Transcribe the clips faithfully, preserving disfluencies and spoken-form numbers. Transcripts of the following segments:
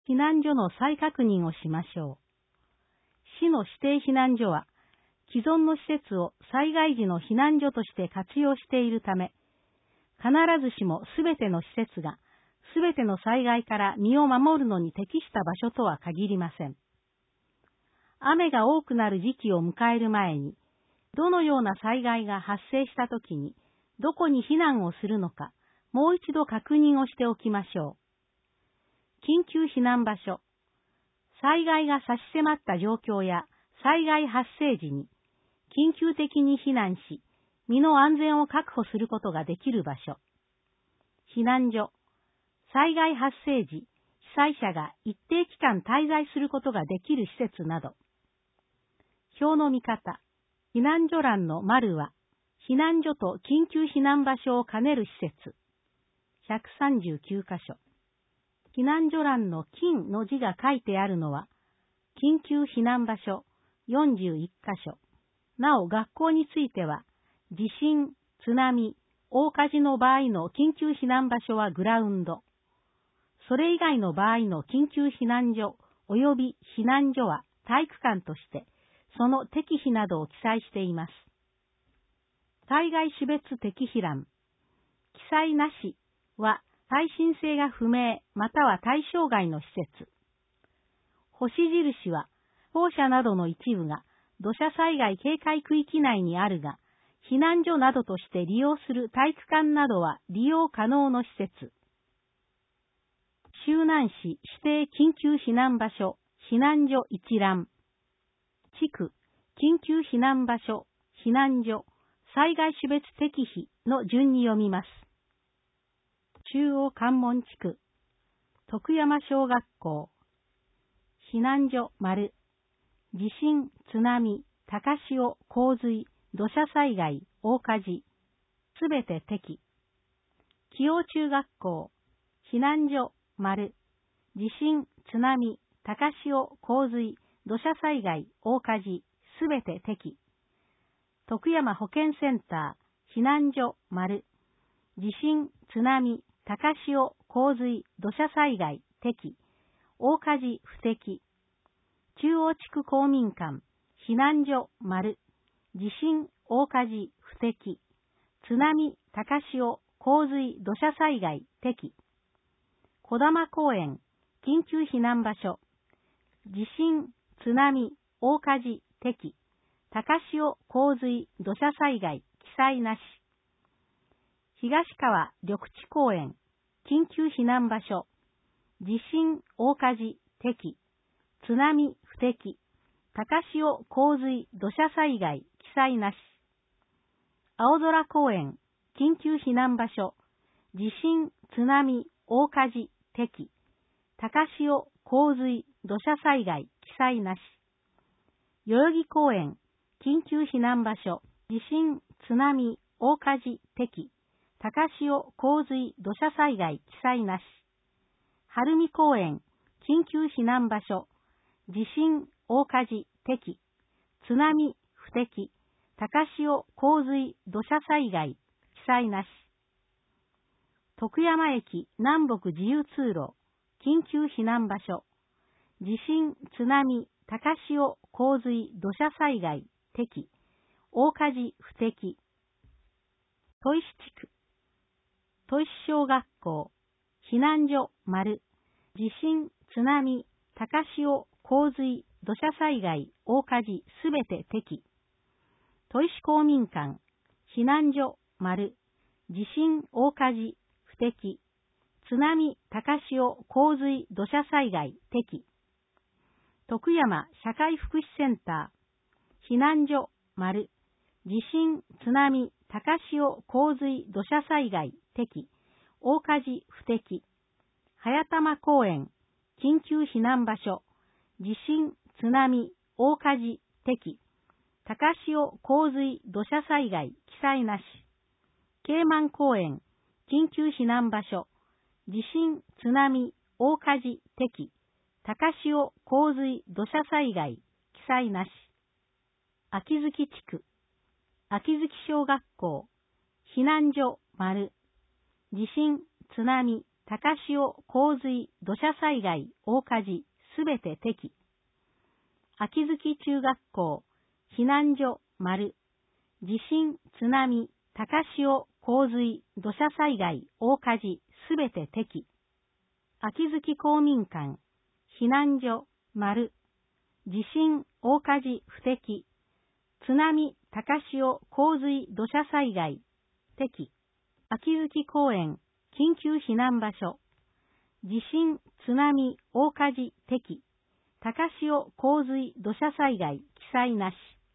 避難所の再確認をしましょう。市の指定避難所は、既存の施設を災害時の避難所として活用しているため、必ずしもすべての施設が、すべての災害から身を守るのに適した場所とは限りません。雨が多くなる時期を迎える前に、どのような災害が発生したときに、どこに避難をするのか、もう一度確認をしておきましょう。緊急避難場所。災害が差し迫った状況や災害発生時に、緊急的に避難し、身の安全を確保することができる場所。避難所。災害発生時、被災者が一定期間滞在することができる施設など。表の見方。避難所欄の丸は、避難所と緊急避難場所を兼ねる施設。ひゃくさんじゅうきゅうかしょ。避難所欄の緊の字が書いてあるのは、緊急避難場所よんじゅういっかしょ。なお学校については、地震、津波、大火事の場合の緊急避難場所はグラウンド。それ以外の場合の緊急避難所及び避難所は体育館として、その適否などを記載しています。災害種別適否欄。記載なしは耐震性が不明または対象外の施設。星印は校舎などの一部が土砂災害警戒区域内にあるが、避難所などとして利用する体育館などは利用可能の施設。周南市指定緊急避難場所、避難所一覧。地区、緊急避難場所、避難所、災害種別適否の順に読みます。中央関門地区、徳山小学校、避難所丸、地震、津波、高潮、洪水、土砂災害、大火事、すべて適。紀王中学校、避難所丸、地震、津波、高潮、洪水、土砂災害、大火事、すべて適。徳山保健センター、避難所丸、地震、津波、高潮、洪水、土砂災害、適。大火事、不適。中央地区公民館、避難所丸、地震、大火事、不適。津波、高潮、洪水、土砂災害、適。児玉公園、緊急避難場所、地震、津波、大火事、適。高潮、洪水、土砂災害、記載なし。東川緑地公園、緊急避難場所、地震、大火事、適。津波、不適。高潮、洪水、土砂災害、記載なし。青空公園、緊急避難場所、地震、津波、大火事、適。高潮、洪水、土砂災害、記載なし。代々木公園、緊急避難場所、地震、津波、大火事、適。高潮、洪水、土砂災害、記載なし。晴海公園、緊急避難場所、地震、大火事、適。津波、不適。高潮、洪水、土砂災害、記載なし。徳山駅南北自由通路、緊急避難場所、地震、津波、高潮、洪水、土砂災害、適。大火事、不適。砥石地区、砥石小学校、避難所丸、地震、津波、高潮、洪水、土砂災害、大火事、すべて適。砥石公民館、避難所丸、地震、大火事、不適。津波、高潮、洪水、土砂災害、適。徳山社会福祉センター、避難所丸、地震、津波、高潮、洪水、土砂災害、適。大火事、不適。早玉公園、緊急避難場所、地震、津波、大火事、適。高潮、洪水、土砂災害、記載なし。慶満公園、緊急避難場所、地震、津波、大火事、適。高潮、洪水、土砂災害、記載なし。秋月地区、秋月小学校、避難所丸、地震、津波、 高潮、洪水、土砂災害、大火事、すべて適。秋月中学校、避難所、丸。地震、津波、高潮、洪水、土砂災害、大火事、すべて適。秋月公民館、避難所、丸。地震、大火事、不適。津波、高潮、洪水、土砂災害、適。秋月公園、緊急避難場所。地震、津波、大火事、適。高潮、洪水、土砂災害、記載なし。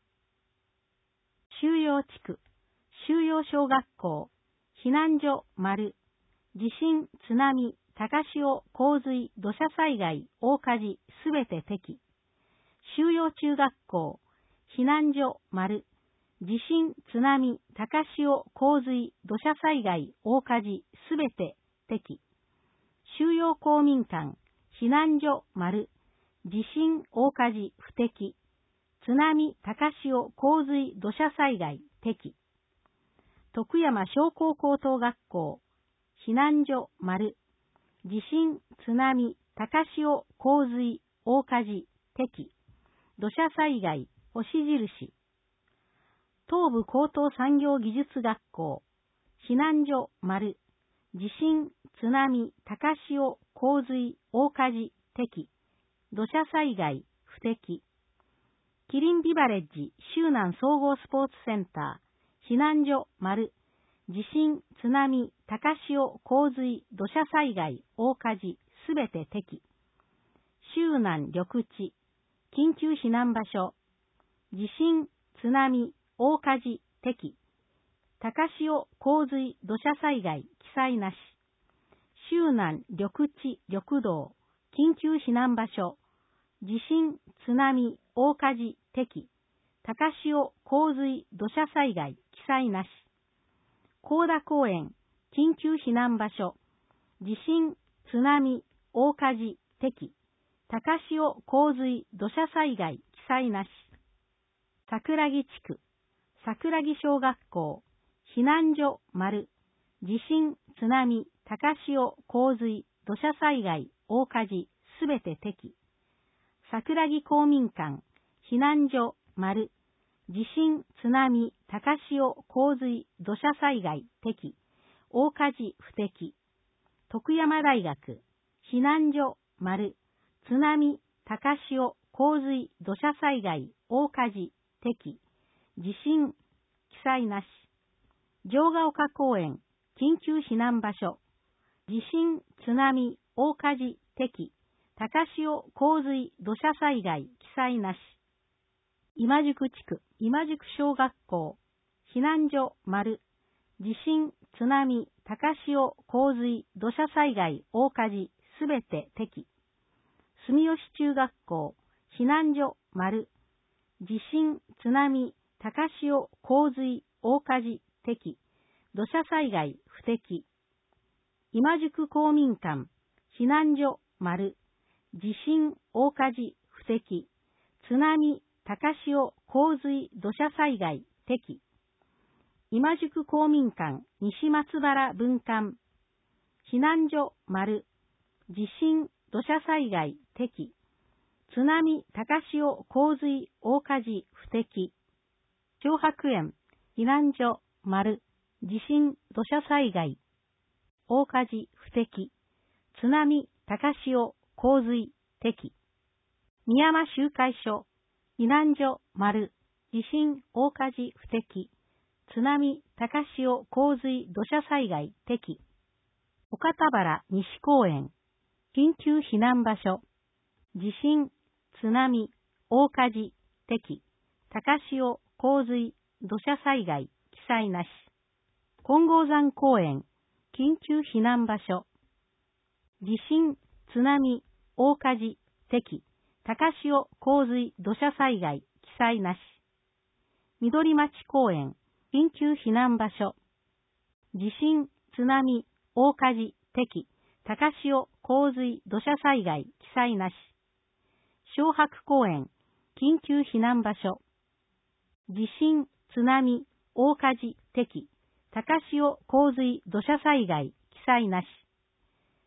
収容地区、収容小学校、避難所、丸。地震、津波、高潮、洪水、土砂災害、大火事、すべて適。収容中学校、避難所、丸。地震、津波、高潮、洪水、土砂災害、大火事、すべて適。収容公民館、避難所、丸。地震、大火事、不適。津波、高潮、洪水、土砂災害、適。徳山商工高等学校、避難所、丸。地震、津波、高潮、洪水、大火事、適。土砂災害、星印。東部高等産業技術学校、避難所、丸。地震、津波、高潮、洪水、大火事、適。土砂災害、不適。キリンビバレッジ周南総合スポーツセンター、避難所、丸。地震、津波、高潮、洪水、土砂災害、大火事、すべて適。周南緑地、緊急避難場所。地震、津波、大火事、適。高潮、洪水、土砂災害、記載なし。周南緑地、緑道、緊急避難場所。地震、津波、大火事、適。高潮、洪水、土砂災害、記載なし。高田公園、緊急避難場所。地震、津波、大火事、適。高潮、洪水、土砂災害、記載なし。桜木地区、桜木小学校、避難所、丸。地震、津波、高潮、洪水、土砂災害、大火事、すべて適。桜木公民館、避難所、丸。地震、津波、高潮、洪水、土砂災害、適。大火事、不適。徳山大学、避難所、丸。津波、高潮、洪水、土砂災害、大火事、適。地震、記載なし。城ヶ丘公園、緊急避難場所。地震、津波、大火事、適。高潮、洪水、土砂災害、記載なし。今宿地区、今宿小学校、避難所、丸。地震、津波、高潮、洪水、土砂災害、大火事、すべて適。住吉中学校、避難所、丸。地震、津波、高潮、洪水、大火事、適。土砂災害、不適。今宿公民館、避難所、丸。地震、大火事、不適。津波、高潮、洪水、土砂災害、適。今宿公民館、西松原分館。避難所、丸。地震、土砂災害、適。津波、高潮、洪水、大火事、不適。長白園、避難所、丸。地震、土砂災害、大火事、不適。津波、高潮、洪水、適。宮山集会所、避難所、丸。地震、大火事、不適。津波、高潮、洪水、土砂災害、適。岡田原西公園、緊急避難場所。地震、津波、大火事、適。高潮、洪水、土砂災害、記載なし。金剛山公園、緊急避難場所。地震、津波、大火事、適。高潮、洪水、土砂災害、記載なし。緑町公園、緊急避難場所。地震、津波、大火事、適。高潮、洪水、土砂災害、記載なし。小白公園、緊急避難場所。地震、津波、大火事、適。高潮、洪水、土砂災害、記載なし。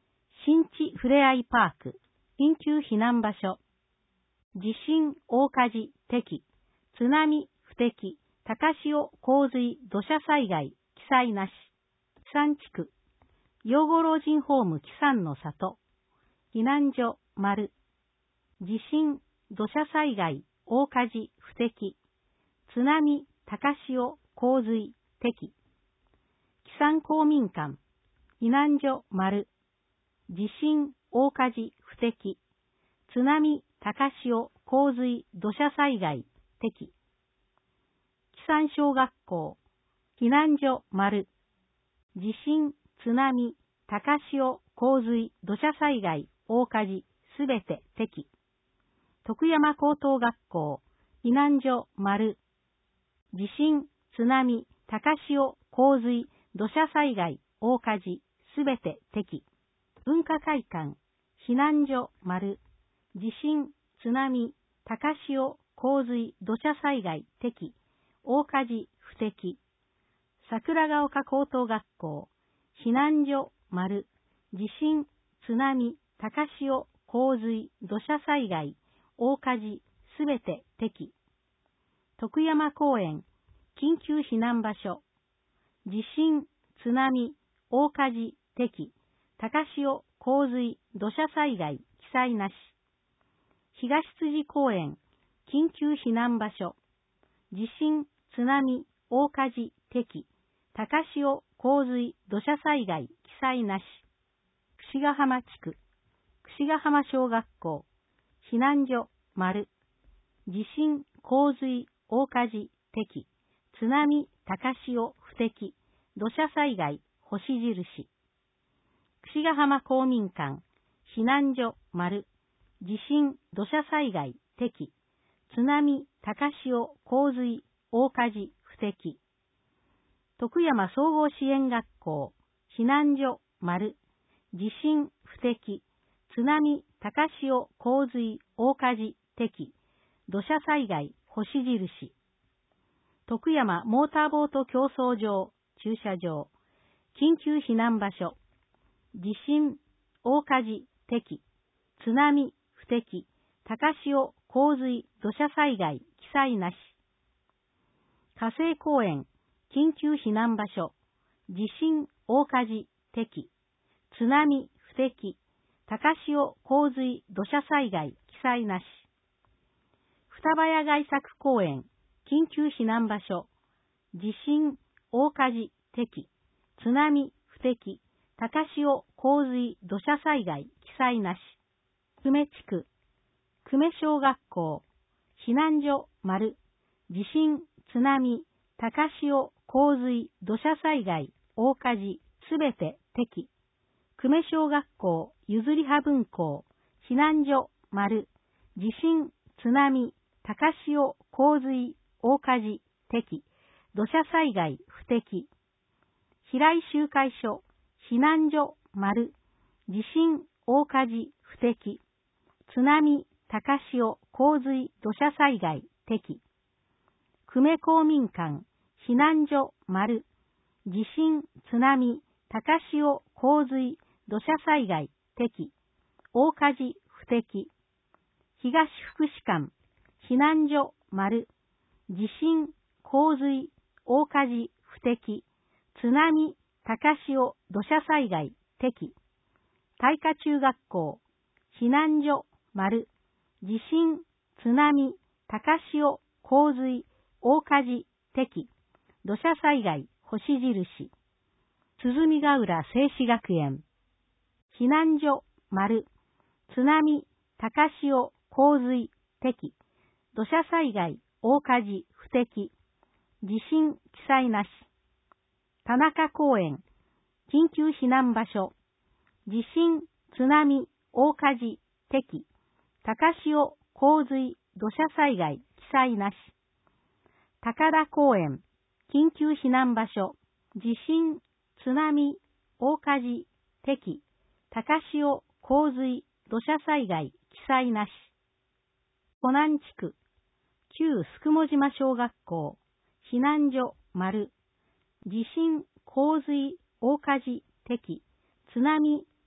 新地ふれあいパーク、緊急避難場所、地震、大火事、適、津波、不適、高潮、洪水、土砂災害、記載なし。木山地区、養護老人ホーム木山の里、避難所、丸、地震、土砂災害、大火事、不適、津波、高潮、洪水、適、木山公民館、避難所、丸、地震、大火事、不適、津波、高潮、洪水、土砂災害、適、木山小学校、避難所、丸、地震、津波、高潮、洪水、土砂災害、大火事、すべて適。徳山高等学校、避難所、丸、地震、津波、高潮、洪水、土砂災害、大火事、すべて適。文化会館、避難所、丸、地震、津波、高潮、洪水、土砂災害、適、大火事、不適。桜ヶ丘高等学校、避難所、丸、地震、津波、高潮、洪水、土砂災害、大火事、すべて適。徳山公園、緊急避難場所、地震、津波、大火事、適、高潮、洪水、土砂災害、記載なし。東辻公園、緊急避難場所、地震、津波、大火事、適、高潮、洪水、土砂災害、記載なし。櫛ヶ浜地区、櫛ヶ浜小学校、避難所、丸、地震、洪水、大火事、適、津波、高潮、不適、土砂災害、星印。櫛ヶ浜公民館、避難所、丸、地震、土砂災害、適、津波、高潮、洪水、大火事、不適。徳山総合支援学校、避難所、丸、地震、不適、津波、高潮、洪水、大火事、適、土砂災害、星印。徳山モーターボート競争場、駐車場、緊急避難場所、地震、大火事、適、津波、不適、高潮、洪水、土砂災害、記載なし。火星公園、緊急避難場所、地震、大火事、適、津波、不適、高潮、洪水、土砂災害、記載なし。双葉屋外作公園、緊急避難場所、地震、大火事、適、津波、不適、高潮、洪水、土砂災害、記載なし。久米地区、久米小学校、避難所、丸、地震、津波、高潮、洪水、土砂災害、大火事、すべて適。久米小学校、ゆずりは分校、避難所、丸、地震、津波、高潮、洪水、大火事、適、土砂災害、不適。平井集会所、避難所、丸、地震、大火事、不適、津波、高潮、洪水、土砂災害、適。久米公民館、避難所、丸、地震、津波、高潮、洪水、土砂災害、適、大火事、不適。東福祉館、避難所、丸、地震、洪水、大火事、不適、津波、高潮、土砂災害、適。大華中学校、避難所、丸、地震、津波、高潮、洪水、大火事、適、土砂災害、星印。鼓ヶ浦静止学園、避難所、丸、津波、高潮、洪水、適、土砂災害、大火事、不適、地震、記載なし。田中公園、緊急避難場所、地震、津波、大火事、適、高潮、洪水、土砂災害、記載なし。高田公園、緊急避難場所、地震、津波、大火事、適、高潮、洪水、土砂災害、記載なし。湖南地区、旧すくも島小学校、避難所、丸、地震、洪水、大火事、適、津波、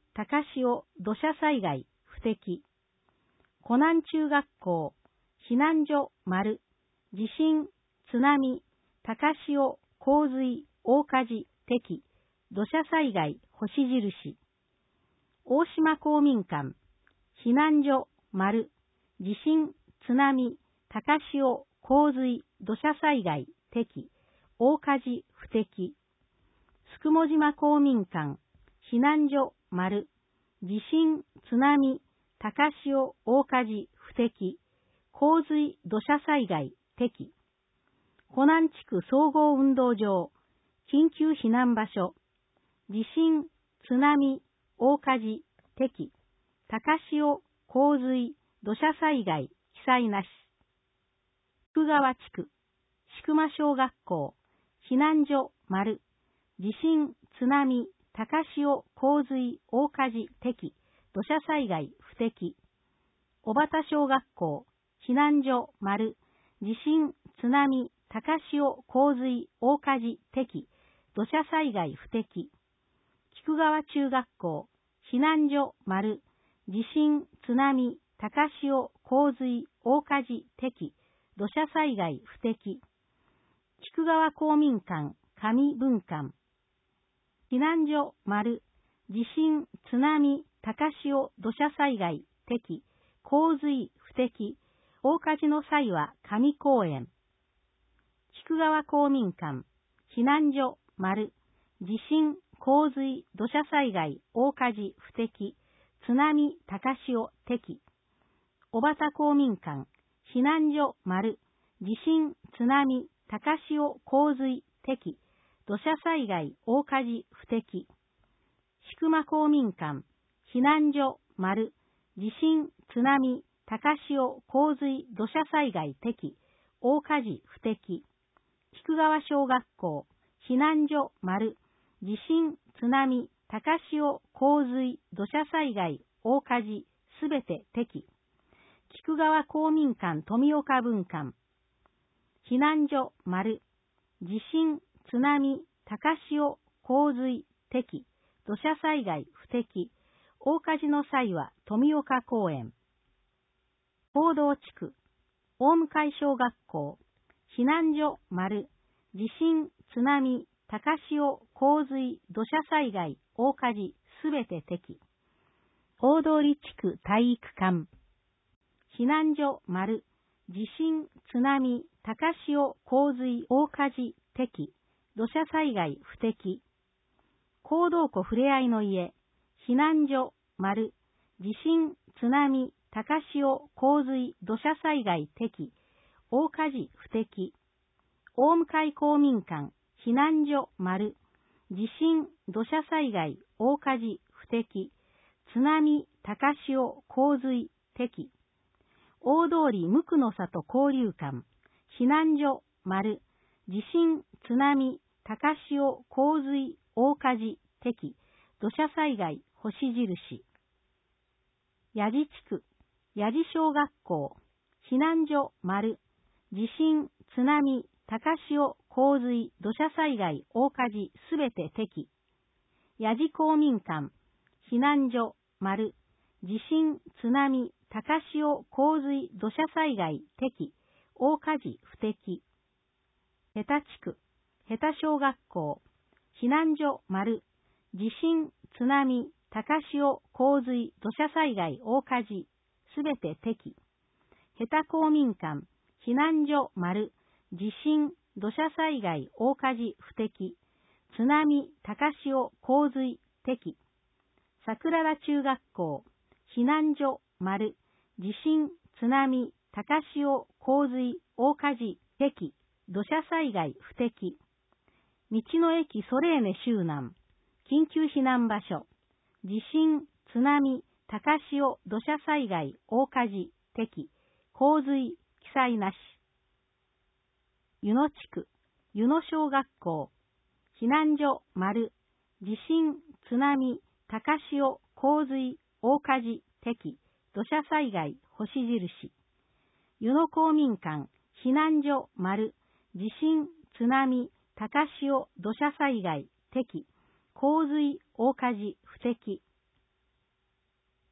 高潮、土砂災害、不適。湖南中学校、避難所、丸、地震、津波、高潮、洪水、大火事、適、土砂災害、星印。大島公民館、避難所、丸、地震、津波、高潮、洪水、土砂災害、適、大火事、不適。宿毛島公民館、避難所、丸、地震、津波、高潮、大火事、不適、洪水、土砂災害、適。湖南地区総合運動場、緊急避難場所、地震、津波、大火事、適、高潮、洪水、土砂災害、記載なし。菊川地区、宿間小学校、避難所、丸、地震、津波、高潮、洪水、大火事、適、土砂災害、不適。小畑小学校、避難所、丸、地震、津波、高潮、洪水、大火事、適、土砂災害、不適。菊川中学校、避難所、丸、地震、津波、高潮、洪水、大火事、適、土砂災害、不適。菊川公民館、上文館。避難所、丸、地震、津波、高潮、土砂災害、適、洪水、不適。大火事の際は上公園。菊川公民館、避難所、丸、地震、洪水、土砂災害、大火事、不適、津波、高潮、適。小畑公民館、避難所、丸、地震、津波、高潮、洪水、適、土砂災害、大火事、不適。宿間公民館、避難所、丸、地震、津波、高潮、洪水、土砂災害、適、大火事、不適。菊川小学校、避難所、丸、地震、津波、高潮、洪水、土砂災害、大火事、すべて適。菊川公民館富岡分館。避難所、丸、地震、津波、高潮、洪水、適、土砂災害、不適。大火事の際は富岡公園。報道地区、大向小学校、避難所、丸、地震、津波、高潮、洪水、土砂災害、大火事、すべて適。大通地区体育館。避難所、丸、地震、津波、高潮、洪水、大火事、適、土砂災害、不適。講道湖ふれあいの家、避難所、丸、地震、津波、高潮、洪水、土砂災害、適、大火事、不適。大向公民館、避難所、丸、地震、土砂災害、大火事、不適、津波、高潮、洪水、適。大通り無垢の里交流館、避難所、丸、地震、津波、高潮、洪水、大火事、適、土砂災害、星印。八地地区、八地小学校、避難所、丸、地震、津波、高潮、洪水、土砂災害、大火事、すべて適。八地公民館、避難所、丸、地震、津波、高潮、洪水、土砂災害、適、大火事、不適。下田地区、下田小学校、避難所、丸、地震、津波、高潮、洪水、土砂災害、大火事、すべて適。下田公民館、避難所、丸、地震、土砂災害、大火事、不適。津波、高潮、洪水、適。桜田中学校、避難所、丸、地震、津波、高潮、洪水、大火事、適、土砂災害、不適。道の駅ソレーネ周南、緊急避難場所、地震、津波、高潮、土砂災害、大火事、適、洪水、記載なし。湯野地区、湯野小学校、避難所、丸、地震、津波、高潮、洪水、大火事、適、土砂災害、星印。湯野公民館、避難所、丸、地震、津波、高潮、土砂災害、適、洪水、大火事、不適。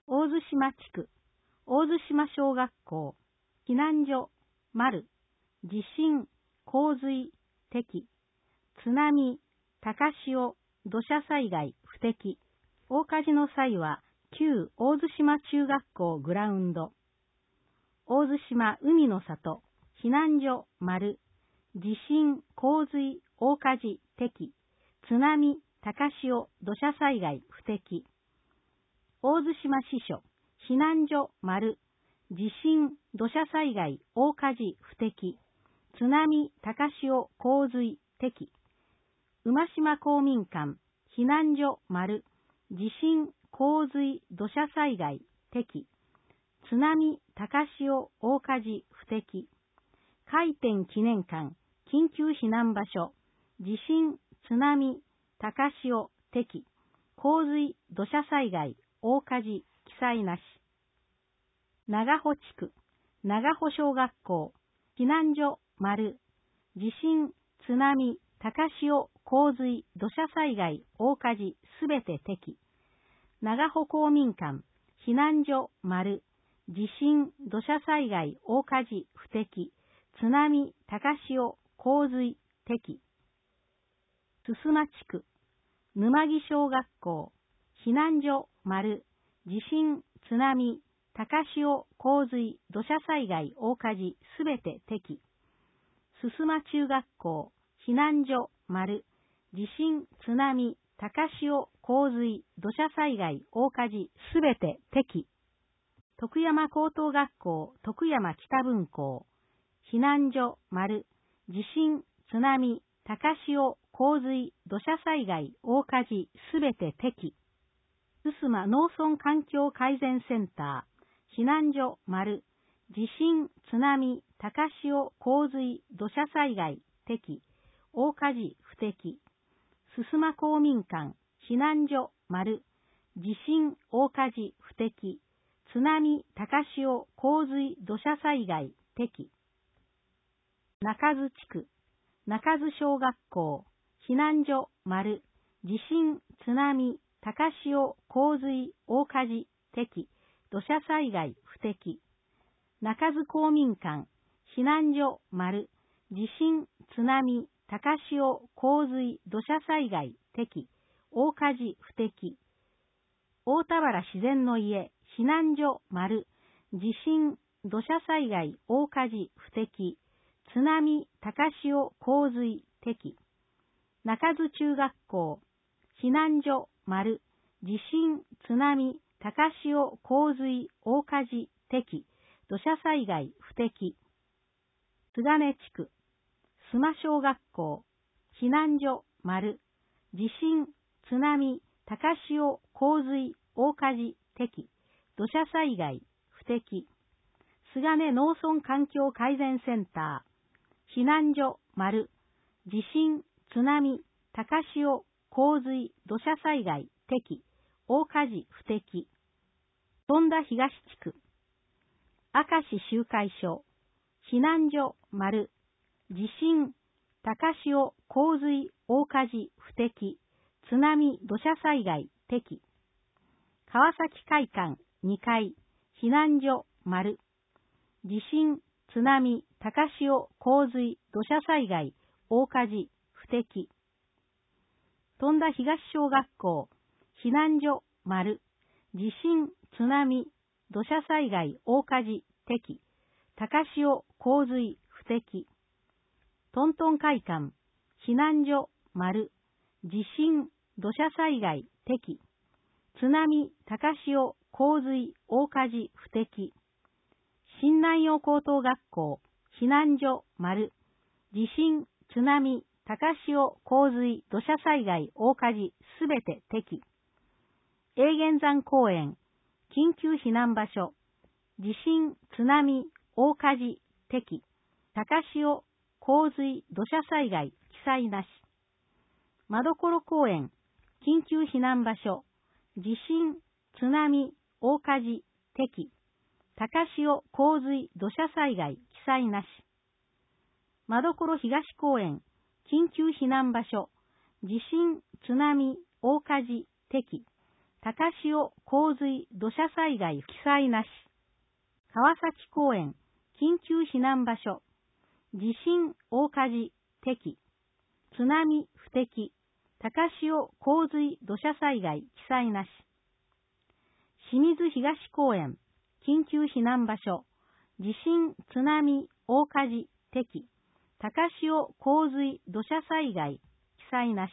大津島地区、大津島小学校、避難所、丸、地震、洪水、適、津波、高潮、土砂災害、不適。大火事の際は、旧大津島中学校グラウンド、大津島海の里、避難所、丸、地震、洪水、大火事、適、津波、高潮、土砂災害、不適。大津島支所、避難所、丸、地震、土砂災害、大火事、不適、津波、高潮、洪水、適。馬島公民館、避難所、丸、地震、洪水、土砂災害、適。津波、高潮、大火事、不適。開店記念館、緊急避難場所、地震、津波、高潮、適。洪水、土砂災害、大火事、記載なし。長穂地区、長穂小学校、避難所、丸、地震、津波、高潮、洪水、土砂災害、大火事、すべて適。長穂公民館、避難所、丸、地震、土砂災害、大火事、不適。津波、高潮、洪水、適。すすま地区、沼木小学校、避難所、丸、地震、津波、高潮、洪水、土砂災害、大火事、すべて適。すすま中学校、避難所、丸、地震、津波、高潮、洪水、土砂災害、大火事、すべて適。徳山高等学校、徳山北分校、避難所、丸、地震、津波、高潮、洪水、土砂災害、大火事、すべて適。すすま農村環境改善センター、避難所、丸、地震、津波、高潮、洪水、土砂災害、適。大火事、不適。すすま公民館、避難所、丸、地震、大火事、不適。津波、高潮、洪水、土砂災害、適。中津地区、中津小学校、避難所、丸、地震、津波、高潮、洪水、大火事、適。土砂災害、不適。中津公民館、避難所、丸、地震、津波、高潮、洪水、土砂災害、適。大火事、不適。大田原自然の家、避難所、丸、地震、土砂災害、大火事、不適。津波、高潮、洪水、適。中津中学校、避難所、丸、地震、津波、高潮、洪水、大火事、適。土砂災害、不適。津金地区、須磨小学校、避難所、丸、地震、津波、高潮、洪水、大火事、適。土砂災害、不適。菅根農村環境改善センター、避難所、丸、地震、津波、高潮、洪水、土砂災害、適。大火事、不適。富田東地区、明石集会所、避難所、丸、地震、高潮、洪水、大火事、不適。津波、土砂災害、適。川崎会館、にかい、避難所、丸、地震、津波、高潮、洪水、土砂災害、大火事、不適。富田東小学校、避難所、丸、地震、津波、土砂災害、大火事、適。高潮、洪水、不適。トントン会館、避難所、丸、地震、土砂災害、適。津波、高潮、洪水、大火事、不適。新南陽高等学校、避難所、丸、地震、津波、高潮、洪水、土砂災害、大火事、すべて適。永源山公園、緊急避難場所、地震、津波、大火事、適。高潮、洪水、土砂災害、記載なし。まどころ公園、緊急避難場所、地震、津波、大火事、適。高潮、洪水、土砂災害、記載なし。まどころ東公園、緊急避難場所、地震、津波、大火事、適。 高潮、洪水、土砂災害、記載なし。川崎公園、緊急避難場所。地震、大火事、適。津波、不適。高潮、洪水、土砂災害、記載なし。清水東公園、緊急避難場所。地震、津波、大火事、適。高潮、洪水、土砂災害、記載なし。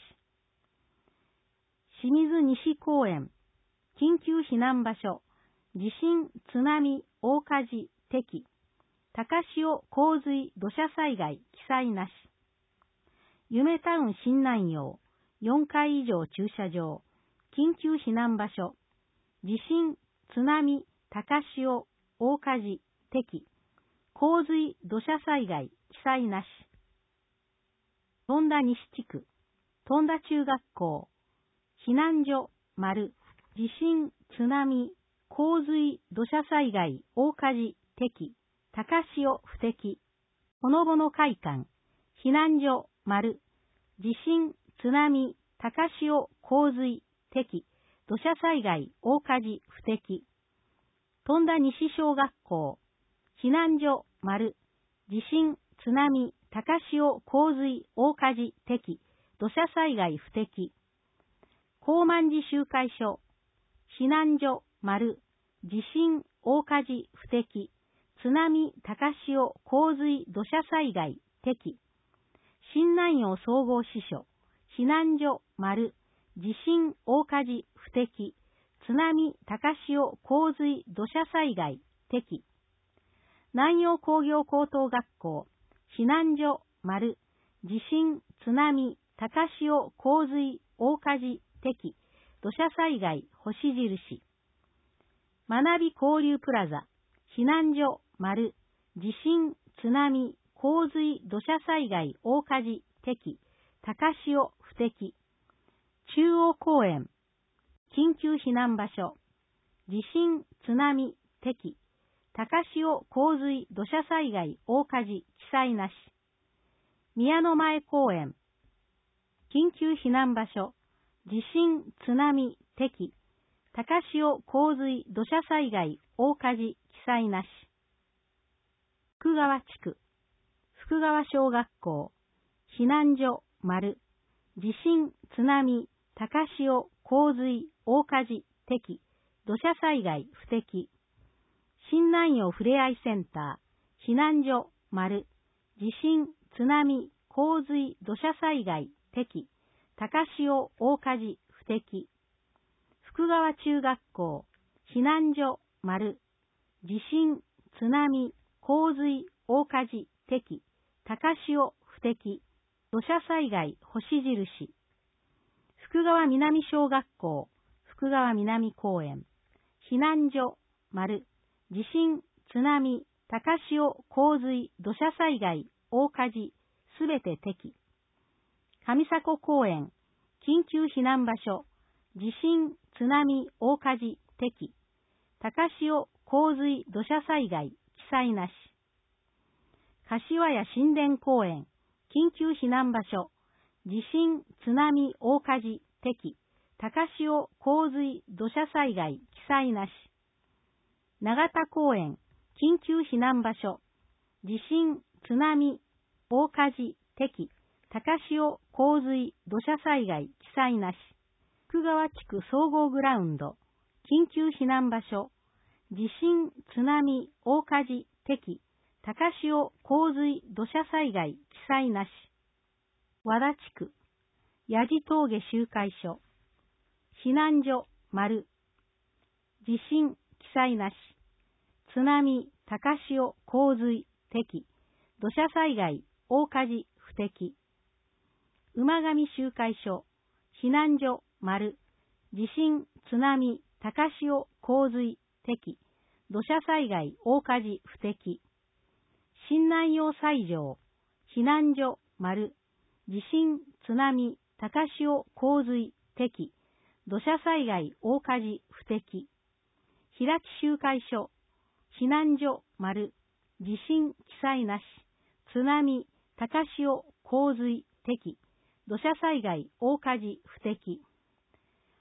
清水西公園、緊急避難場所。地震、津波、大火事、適。高潮、洪水、土砂災害、記載なし。夢タウン新南陽、よんかい以上駐車場。緊急避難場所。地震、津波、高潮、大火事、適。洪水、土砂災害、記載なし。富田西地区、富田中学校。避難所、丸。地震、津波、洪水、土砂災害、大火事、適。高潮、不適。ほのぼの会館。避難所、丸。地震、津波、高潮、洪水、適。土砂災害、大火事、不適。富田西小学校。避難所、丸。地震、津波、高潮、洪水、大火事、適。土砂災害、不適。高万寺集会所。避難所、丸。地震、大火事、不適。津波、高潮、洪水、土砂災害、適。新南陽総合支所。避難所、丸。地震、大火事、不適。津波、高潮、洪水、土砂災害、適。南陽工業高等学校。避難所、丸。地震、津波、高潮、洪水、大火事、適。土砂災害、星印。学び交流プラザ。避難所、丸。地震、津波、洪水、土砂災害、大火事、適。高潮、不適。中央公園。緊急避難場所。地震、津波、適。高潮、洪水、土砂災害、大火事、記載なし。宮の前公園。緊急避難場所。地震、津波、適。高潮、洪水、土砂災害、大火事、記載なし。福川地区。福川小学校。避難所、丸。地震、津波、高潮、洪水、大火事、適。土砂災害、不適。新南陽ふれあいセンター。避難所、丸。地震、津波、洪水、土砂災害、適。高潮、大火事、不適。福川中学校。避難所、丸。地震、津波、洪水、大火事、適。高潮、不適。土砂災害、星印。福川南小学校。福川南公園。避難所、丸。地震、津波、高潮、洪水、土砂災害、大火事、すべて適。上迫公園。緊急避難場所。地震、津波、大火事、適。高潮、洪水、土砂災害、記載なし。柏屋神殿公園。緊急避難場所。地震、津波、大火事、適。高潮、洪水、土砂災害、記載なし。長田公園。緊急避難場所。地震、津波、大火事、適。高潮、洪水、土砂災害、記載なし。福川地区総合グラウンド。緊急避難場所。地震、津波、大火事、適。高潮、洪水、土砂災害、記載なし。和田地区。八地峠集会所。避難所、丸。地震、記載なし。津波、高潮、洪水、適。土砂災害、大火事、不適。馬上集会所。避難所、丸。地震、津波、高潮、洪水、適。土砂災害、大火事、不適。新南陽西条。避難所、丸。地震、津波、高潮、洪水、適。土砂災害、大火事、不適。平地集会所。避難所、丸。地震、記載なし。津波、高潮、洪水、適。土砂災害、大火事、不適。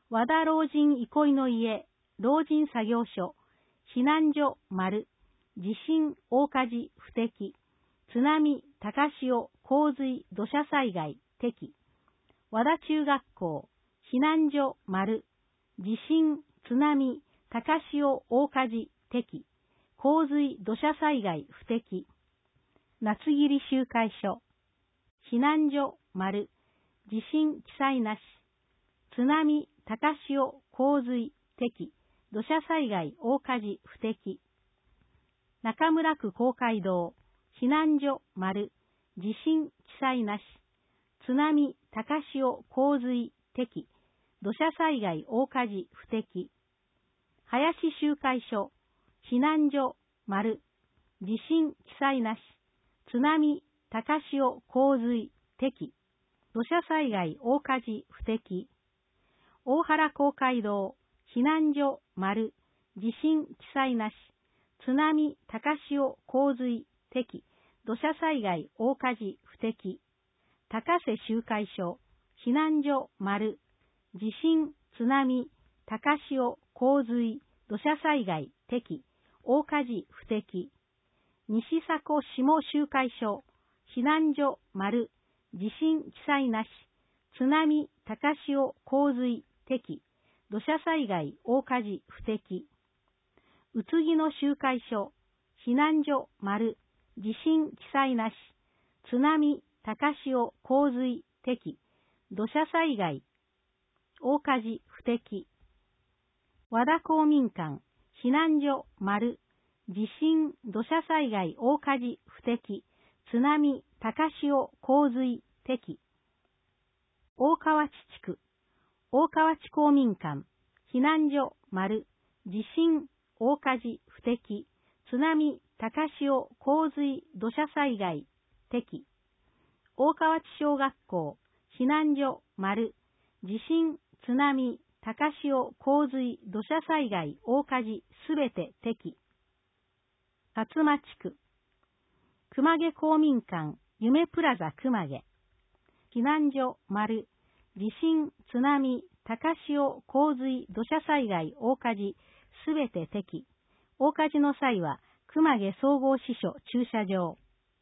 和田老人憩いの家、老人作業所、避難所丸、地震、大火事、不適、津波、高潮、洪水、土砂災害、適。和田中学校、避難所丸、地震、津波、高潮、大火事、適。洪水、土砂災害、不適。夏切集会所、避難所丸、地震、記載なし、津波、高潮、洪水、適。土砂災害、大火事、不適。中村区公会堂、避難所丸、地震、記載なし、津波、高潮、洪水、適。土砂災害、大火事、不適。林集会所、避難所丸、地震、記載なし、津波、高潮、洪水、適。土砂災害、大火事、不適。大原公会堂、避難所丸、地震、記載なし、津波、高潮、洪水、適。土砂災害、大火事、不適。高瀬集会所、避難所丸、地震、津波、高潮、洪水、土砂災害、適。大火事、不適。西迫下集会所、避難所丸、地震、記載なし、津波、高潮、洪水、適。土砂災害、大火事、不適。宇津木の集会所、避難所丸、地震、記載なし、津波、高潮、洪水、適。土砂災害、大火事、不適。和田公民館、避難所丸、地震、土砂災害、大火事、不適。津波、高潮、洪水、適。大河内地区、大河内公民館、避難所丸、地震、大火事、不適。津波、高潮、洪水、土砂災害、適。大河内小学校、避難所丸、地震、津波、高潮、洪水、土砂災害、大火事、すべて適。勝間地区、熊毛公民館、夢プラザ熊毛、避難所丸、地震、津波、高潮、洪水、土砂災害、大火事、すべて適。大火事の際は、熊毛総合支所駐車場。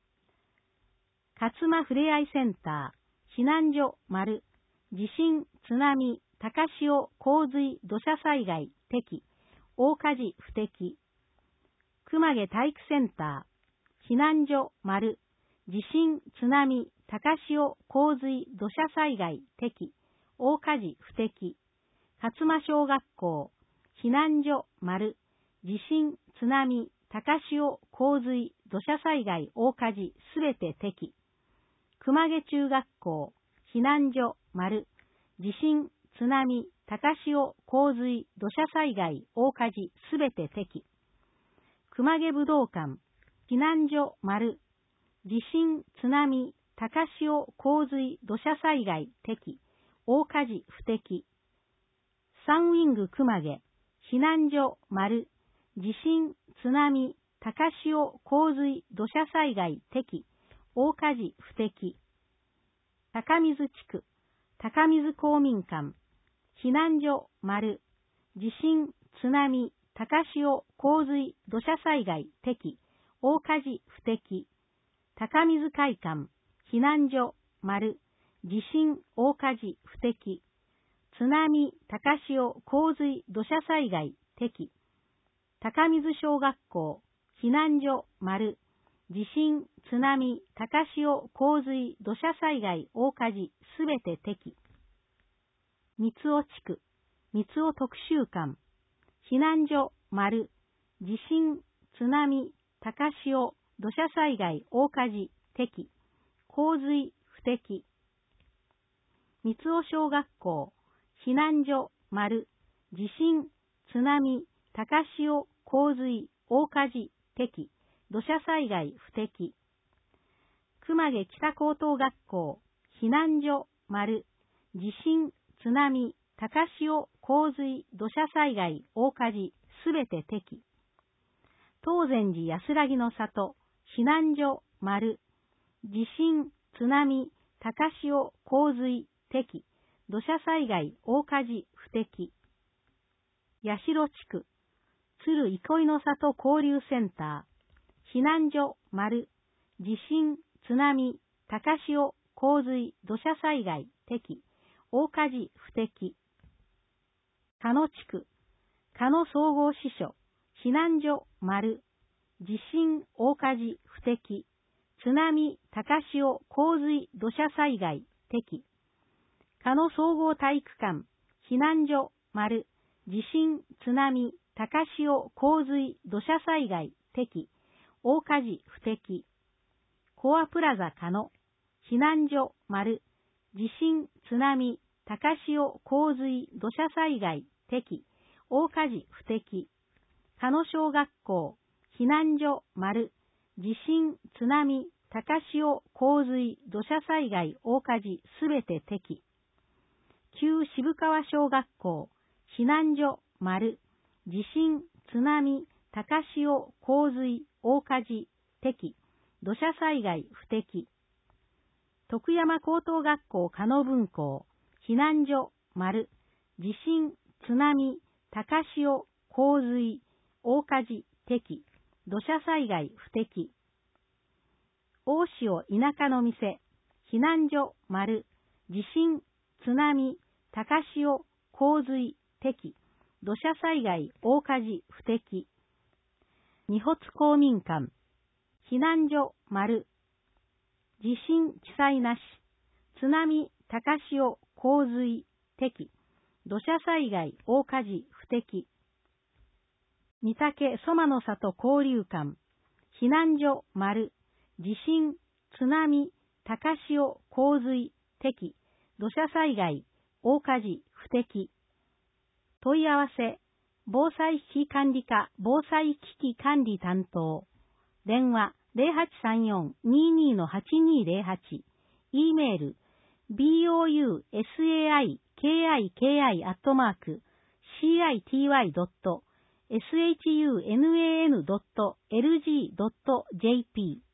勝間ふれあいセンター、避難所丸、地震、津波、高潮、洪水、土砂災害、適。大火事、不適。熊毛体育センター、避難所丸、地震、津波、高潮、洪水、土砂災害、適。大火事、不適。勝間小学校、避難所丸、地震、津波、高潮、洪水、土砂災害、大火事、すべて適。熊毛中学校、避難所丸、地震、津波、高潮、洪水、土砂災害、大火事、すべて適。熊毛武道館、避難所丸、地震、津波、高潮、洪水、土砂災害、適。大火事、不適。サンウィング熊毛、避難所丸、地震、津波、高潮、洪水、土砂災害、適。大火事、不適。高水地区、高水公民館、避難所丸、地震、津波、高潮、洪水、土砂災害、適。大火事、不適。高水会館、避難所丸、地震、大火事、不適。津波、高潮、洪水、土砂災害、適。高水小学校、避難所丸、地震、津波、高潮、洪水、土砂災害、大火事、すべて適。三尾地区、三尾特集館、避難所丸、地震、津波、高潮、土砂災害、大火事、適。洪水、不適。三尾小学校、避難所丸、地震、津波、高潮、洪水、大火事、適。土砂災害、不適。熊毛北高等学校、避難所丸、地震、津波、高潮、洪水、土砂災害、大火事、すべて適。東禅寺安らぎの里、避難所丸、地震、津波、高潮、洪水、適。 土砂災害、大火事、不適。八代地区、鶴憩いの里交流センター、避難所、丸、地震、津波、高潮、洪水、土砂災害、適、大火事、不適。鹿野地区、鹿野総合支所、避難所、丸、地震、大火事、不適。津波、高潮、洪水、土砂災害、適。鹿野総合体育館、避難所、丸、地震、津波、高潮、洪水、土砂災害、適。大火事、不適。コアプラザ鹿野、避難所、丸、地震、津波、高潮、洪水、土砂災害、適。大火事、不適。鹿野小学校、避難所、丸、地震、津波、高潮、洪水、土砂災害、大火事、すべて適。旧渋川小学校、避難所、丸、地震、津波、高潮、洪水、大火事、適。土砂災害、不適。徳山高等学校鹿野分校、避難所、丸、地震、津波、高潮、洪水、大火事、適。土砂災害、不適。大潮田舎の店、避難所、丸、地震、津波、高潮、洪水、適。土砂災害、大火事、不適。二発公民館、避難所、丸、地震、地災なし、津波、高潮、洪水、適。土砂災害、大火事、不適。御嶽蘇摩の里交流館、避難所、丸、地震、津波、高潮、洪水、適。土砂災害、大火事、不適。問い合わせ、防災危機管理課防災危機管理担当。電話 ゼロはちさんよん にーにー はちにーゼロはち。e メール ボウサイキキ アットマーク シーアイティーワイ ドット サン ドット エルジー ドット ジェーピー